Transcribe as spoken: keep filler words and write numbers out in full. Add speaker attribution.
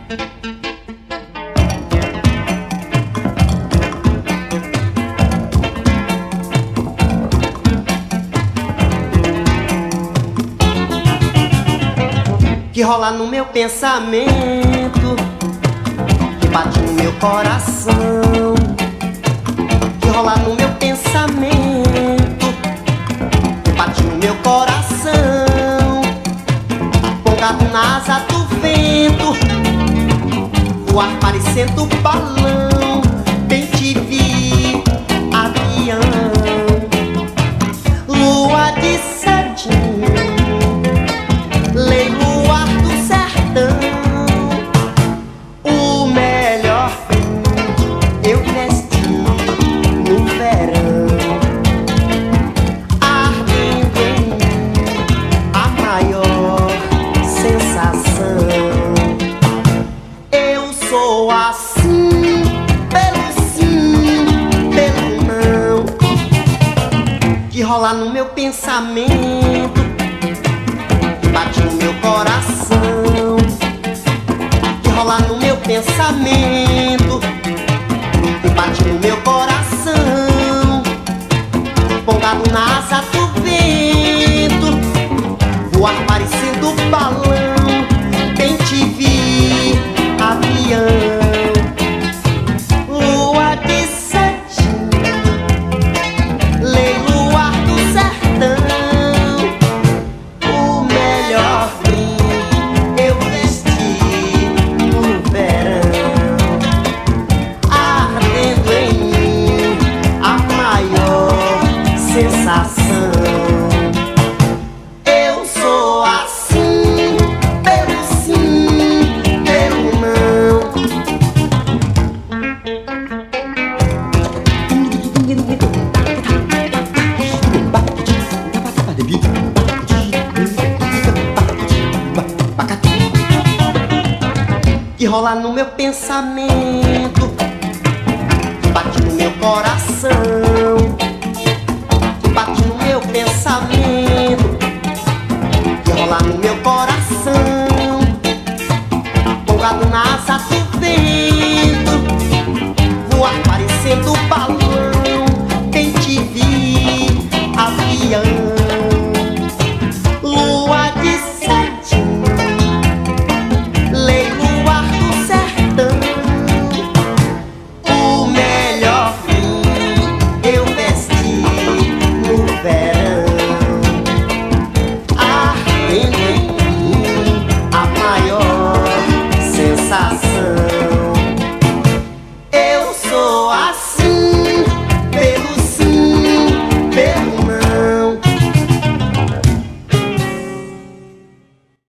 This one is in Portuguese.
Speaker 1: Que rola no meu pensamento, que bate no meu coração, que rola no meu pensamento, que bate no meu coração. Pongado na asa do vento, voar parecendo balão. Bem te vi, avião, lua de cetim, leiloar do sertão. O melhor brinde eu vesti no verão, ardendo em mim a maior sensação. Eu sou assim, pelo sim, pelo não, que rola no meu pensamento, bate no meu coração, que rola no meu pensamento, que bate no meu coração. Pongado na asa do vento, voar parecendo balão. Bem te vi, avião, lua de cetim, leiloar do sertão. O melhor brinde eu vesti no verão, ardendo em mim a maior sensação. Eu sou assim, pelo sim, pelo não. Que rola no meu pensamento, que bate no meu coração, que bate no meu pensamento, que rola no meu coração. Pongado na asa do vento, voar parecendo balão. Bem te vi, avião, lua de cetim, leiloar do sertão. O melhor fim eu vesti no verão, ardendo em mim a maior sensação.